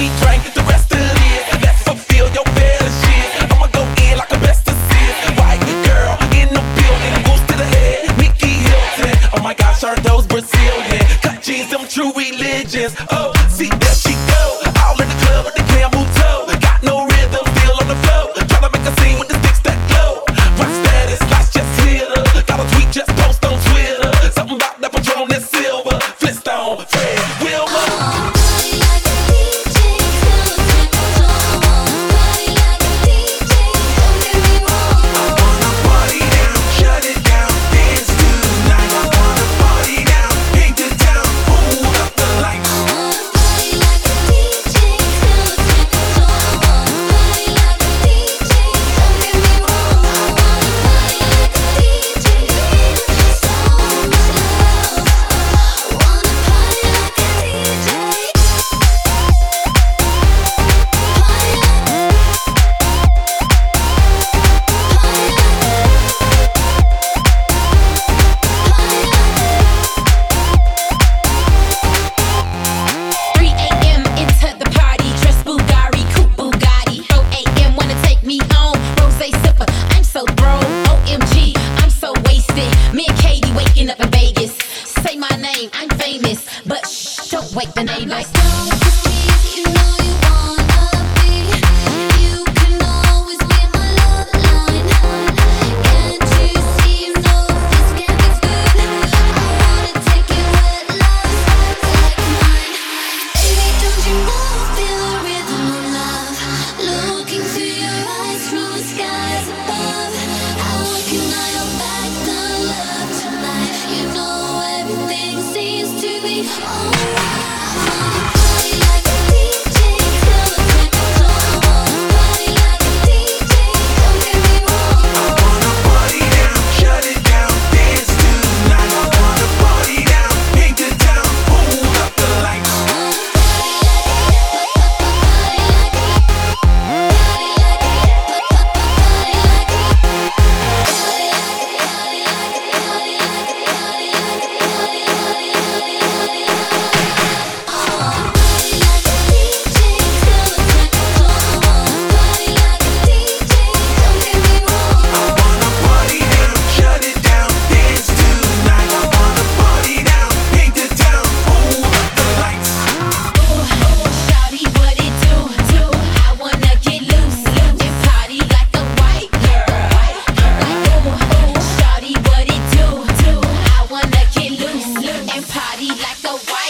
we drank the rest of it. Let's fulfill your fantasies. I'ma go in like a best of sis. White girl in the building, goose to the head, Nikki Hilton. Oh my gosh, are those Brazilian? Cut jeans, them true religions. Oh, see there she go, all in the club with the camel toe. Got no rhythm, feel on the floor. Tryna make a scene with the sticks that glow. Rock status, lights just hit her. Got a tweet, just post on Twitter. Something about that Patron that's silver. Flintstone, Fred Wilmer. Wake the name like party like a white